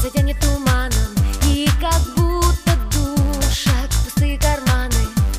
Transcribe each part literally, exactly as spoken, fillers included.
Тебя тянет туманом, и как будто душат пустые карманы.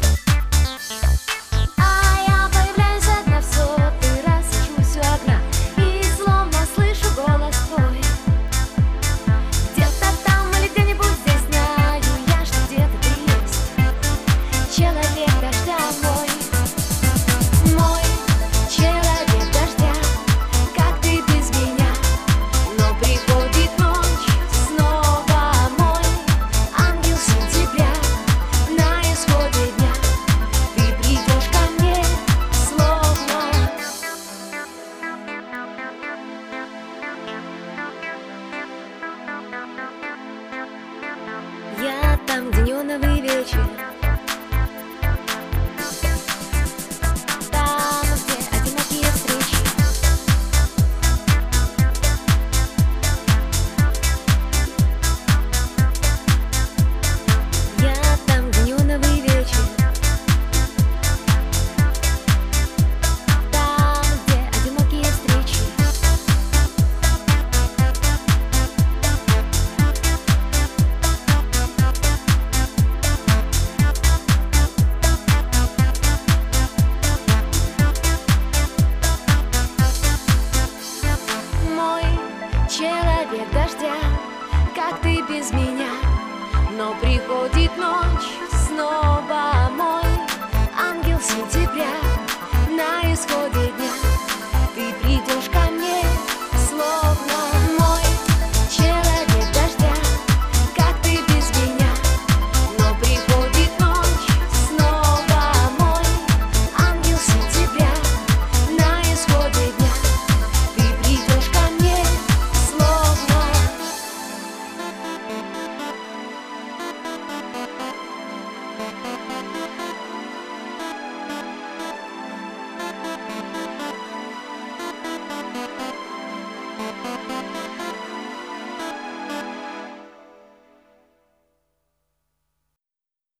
А я появляюсь одна в сотый раз, сажусь у окна и словно слышу голос твой. Где-то там или где-нибудь здесь, знаю я, что где-то ты есть. Человек дождя мой, мой человек дождя. Как ты без меня? Но приходит ночь снова, мой ангел сентября. На исходе дня ты придешь ко мне словно. Я там, где неоновый вечер, там, где одинокие встречи. Я там, где неоновый вечер, там, где одинокие встречи. Мой человек дождя, как ты без меня? Но приходит